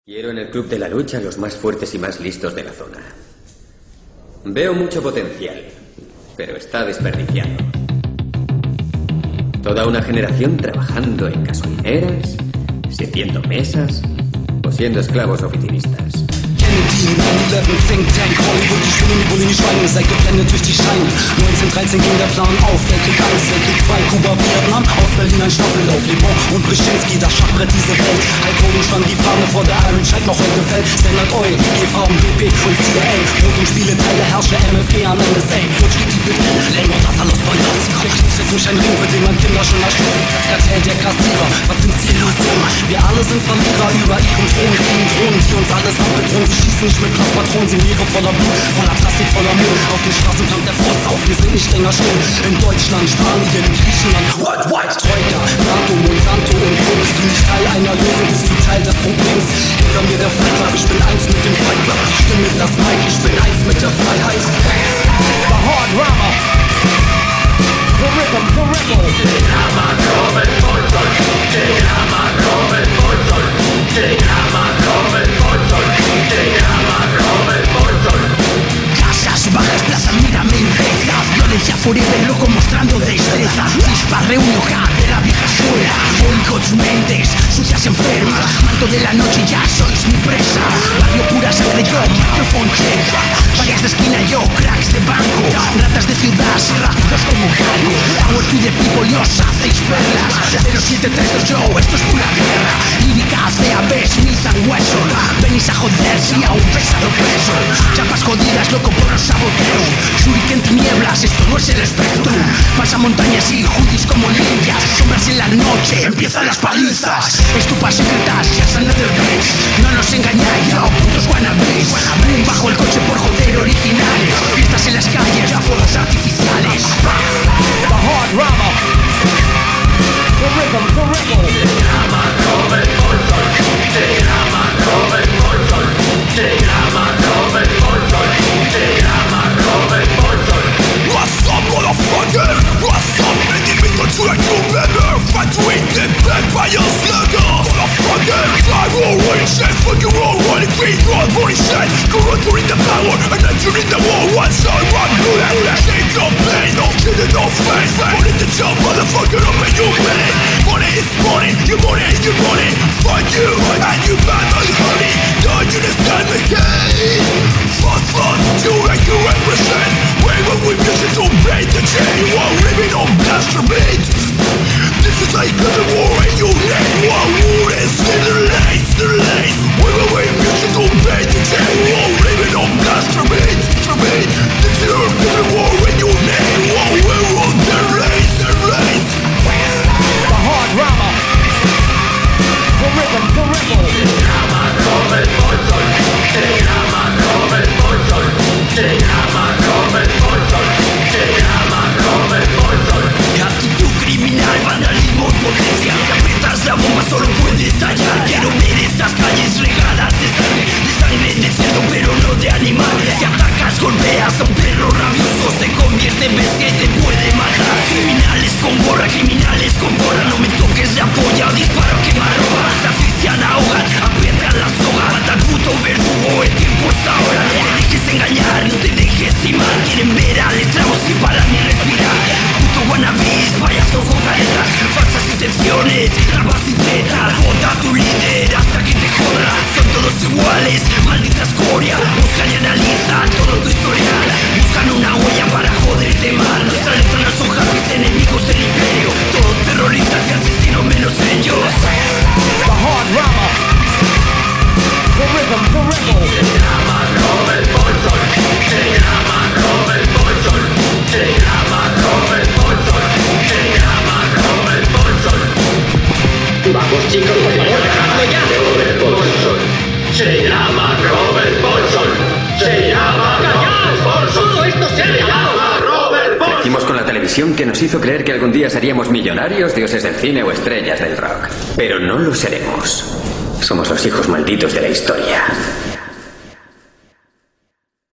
Quiero en el club de la lucha a los más fuertes y más listos de la zona. Veo mucho potencial, pero está desperdiciado. Toda una generación trabajando en gasolineras, sirviendo mesas o siendo esclavos oficinistas. Kennedy, 9/11, Think Tank, Hollywood, die Schwingen, die Bullen, die Schweine, seid geblendet durch die Scheine. 1913 ging der Plan auf, Weltkrieg 1, Weltkrieg 2, Kuba, Vietnam, aus Berlin ein Staffellauf, Le Bon und Brzezinski, das Schachbrett diese Welt. Hulk Hogan schwang die Fahne vor der Iron Sheik, noch heute fällt Standard Oil, IG-Farben, BP und CIA, Brot und Spieleteile, Herrscher, MFG an NSA, Lutsch die Titel, Länger, das alles bei das. Kriegst jetzt durch ein Ring, für den man Kinder schon erschlägt. Das Kartell der Kassierer, was sind Illusionen? Wir alle sind Verlierer über ihren Thron, gegen Drohnen, die uns alles anbedrohen. Sie schießen nicht mit Kraftpatronen, sie Meere voller Blut, voller Plastik, voller Müll. Auf den Straßen flammt der Frost auf, wir sind nicht länger still. In Deutschland, Spanien, Griechenland, worldwide, Troika, NATO, Monsanto und Co. Bist du nicht Teil einer Lösung, bist du Teil des Problems. Hinter mir der Freiklapp, ich bin eins mit dem Freiklapp. Die Stimme ist das Mike, ich bin eins mit der Freiheit. The hard rama, the rhythm, the rebel. Casas bajas, plazas, mírame inglesas. Violencia forever, loco mostrando destreza. Disparé un hogar de la vieja escuela. Voy con sus mentes, sucias enfermas. Manto de la noche, ya sois mi presa. Barrio pura sangre, yo, microphone check. Varias de esquina, yo, cracks de banco. Ratas de ciudad, rápidos como gallo. Power to the people, y os hacéis perlas. 0732 yo, esto es pura guerra. Lírica, CAB, Smith and Wesson. Venís a joder si a un pesado preso. Chapas jodidas, loco por los saboteos. Shuriken tinieblas, esto no es el espectrum. Pasa montañas y hoodies como limpias. Sombras en la noche, empiezan las palizas. Estupas secretas, ya son another bitch. No nos engañáis, yo, putos wannabes. Boom bajo el coche por joder originales. Fiestas en las calles, a fuegos artificiales. The hard rama, the rhythm, the rebel. What's up, motherfucker? What's up, individual to a new member? Fight to eat them back by your slugger. Motherfucker, drive all running shit. Fucking roll, running green, roll, body shit. Go run during the power, and then you're in the war. One side, run, do that. Shake no pain, no kidding, no face. Put it to jump, motherfucker, up and you pay. Money is money, your money is your money. Fuck you, and you bad my honey. Don't you understand me, gay? Fuck, you make you represent. Where when we music to break the chain. You are living on masturbate. This is like the war in your name. One war is the lace. Where music to break the chain. You are living on masturbate. This is the war in your name. One war on the lace. The hard rama, the rhythm, the rebel. Actitud criminal, vandalismo, potencia. Si aprietas la bomba solo puede estallar. Quiero ver estas calles regadas de sangre de cerdo pero no de animal. Si atacas, golpeas a un perro rabioso, se convierte en bestia y te puede matar. Criminales con gorra, no me toques la polla o disparo quemarropa. Se asfixian, ahogan, aprietan la soga. Mata al puto verdugo, el tiempo es ahora. No te dejes engañar, no te dejes timar. Quieren ver al esclavo sin parar ni respirar. Puto wannabes, payasos con caretas, falsas intenciones, rabas y tetas. Vota a tu líder hasta que te jodas. Son todos iguales, maldita escoria. Buscan y analizan todo tu historial. Buscan una huella para joderte mal. Nuestras letras no son happy, enemigos del imperio. Todos terroristas y asesinos menos ellos. The hard rama, the rhythm, the rebel. Se llama Robert Bolson. Se llama Robert Bolson. Se llama Robert Bolson. Se llama Robert Bolson. Vamos chicos, por favor, dejadlo ya. Robert Bolson. Se llama Robert Bolson. Se llama Robert Bolson. Todo esto se ha llamado Robert Bolson. Crecimos con la televisión que nos hizo creer que algún día seríamos millonarios, dioses del cine o estrellas del rock. Pero no lo seremos. Somos los hijos malditos de la historia.